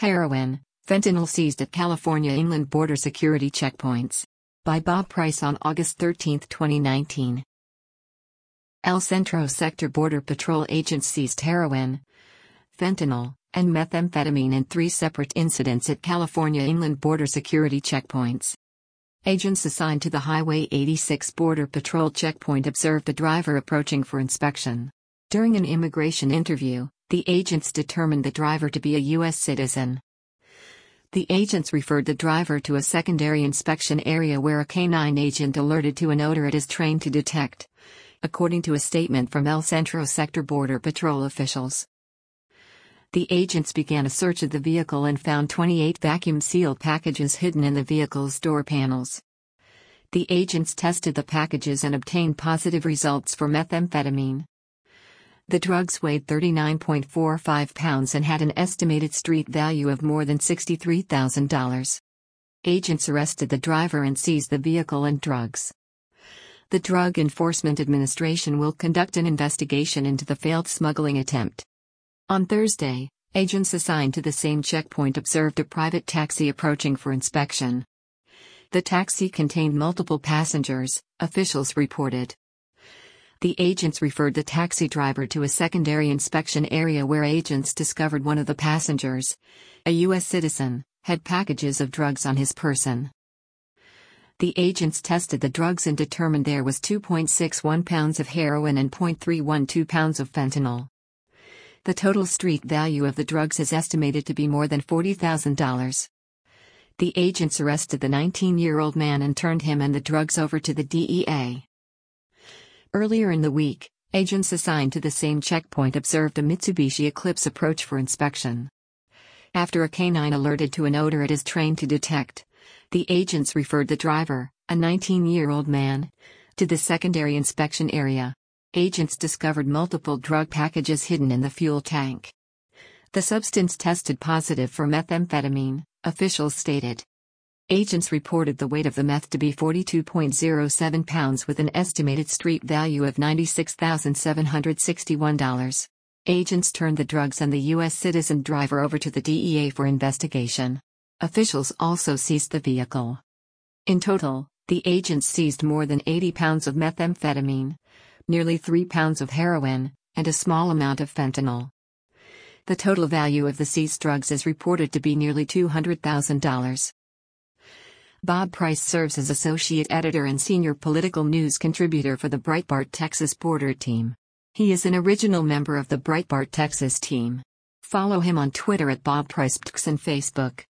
Heroin, fentanyl seized at California inland border security checkpoints. By Bob Price on August 13, 2019. El Centro Sector Border Patrol agents seized heroin, fentanyl, and methamphetamine in 3 separate incidents at California inland border security checkpoints. Agents assigned to the Highway 86 Border Patrol checkpoint observed a driver approaching for inspection. During an immigration interview, the agents determined the driver to be a U.S. citizen. The agents referred the driver to a secondary inspection area where a canine agent alerted to an odor it is trained to detect, according to a statement from El Centro Sector Border Patrol officials. The agents began a search of the vehicle and found 28 vacuum-sealed packages hidden in the vehicle's door panels. The agents tested the packages and obtained positive results for methamphetamine. The drugs weighed 39.45 pounds and had an estimated street value of more than $63,000. Agents arrested the driver and seized the vehicle and drugs. The Drug Enforcement Administration will conduct an investigation into the failed smuggling attempt. On Thursday, agents assigned to the same checkpoint observed a private taxi approaching for inspection. The taxi contained multiple passengers, officials reported. The agents referred the taxi driver to a secondary inspection area where agents discovered one of the passengers, a U.S. citizen, had packages of drugs on his person. The agents tested the drugs and determined there was 2.61 pounds of heroin and 0.312 pounds of fentanyl. The total street value of the drugs is estimated to be more than $40,000. The agents arrested the 19-year-old man and turned him and the drugs over to the DEA. Earlier in the week, agents assigned to the same checkpoint observed a Mitsubishi Eclipse approach for inspection. After a canine alerted to an odor it is trained to detect, the agents referred the driver, a 19-year-old man, to the secondary inspection area. Agents discovered multiple drug packages hidden in the fuel tank. The substance tested positive for methamphetamine, officials stated. Agents reported the weight of the meth to be 42.07 pounds with an estimated street value of $96,761. Agents turned the drugs and the U.S. citizen driver over to the DEA for investigation. Officials also seized the vehicle. In total, the agents seized more than 80 pounds of methamphetamine, nearly 3 pounds of heroin, and a small amount of fentanyl. The total value of the seized drugs is reported to be nearly $200,000. Bob Price serves as associate editor and senior political news contributor for the Breitbart Texas Border Team. He is an original member of the Breitbart Texas team. Follow him on Twitter at BobPricePTX and Facebook.